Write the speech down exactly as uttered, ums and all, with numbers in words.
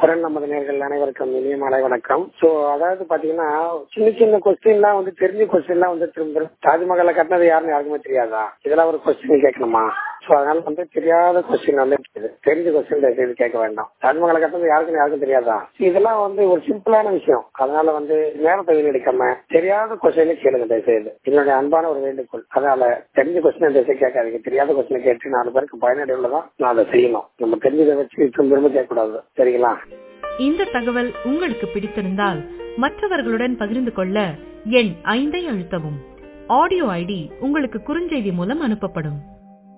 குரல் நமது நேர்கள் அனைவருக்கும் இனிய மாலை வணக்கம். சோ அதாவது பாத்தீங்கன்னா சின்ன சின்ன கொஸ்டின் எல்லாம் வந்து தெரிஞ்ச கொஸ்டின் எல்லாம் வந்து திரும்ப தாஜ்மஹாலை கட்டினது யாருன்னு யாருக்குமே தெரியாதா? இதெல்லாம் ஒரு கொஸ்டின் கேட்கணுமா? சோ அதனால வந்து தெரியாத கொஸ்டின் வந்து தெரிஞ்ச கொஸ்டின் கேட்க வேண்டாம். தாஜ்மஹாலை கட்டினது யாருக்குன்னு யாருக்கும் தெரியாதா? இதெல்லாம் வந்து ஒரு சிம்பிளான விஷயம். அதனால வந்து நேரத்தை வீணடிக்காம தெரியாத கொஸ்டின் கேளுங்க தயவுசெய்து. என்னுடைய அன்பான ஒரு வேண்டுகோள். அதனால தெரிஞ்ச கொஸ்டின் தயவுசெய்து கேட்காதீங்க. தெரியாத கொஸ்டின் கேட்டு நாலு பேருக்கு பயனடைவுள்ளதான் நான் அதை செய்யணும். நம்ம தெரிஞ்சதை வச்சு திரும்ப கேட்கக்கூடாது. சரிங்களா? இந்த தகவல் உங்களுக்கு பிடித்திருந்தால் மற்றவர்களுடன் பகிர்ந்து கொள்ள எண் ஐந்தை அழுத்தவும். ஆடியோ ஐடி உங்களுக்கு குறுஞ்செய்தி மூலம் அனுப்பப்படும்.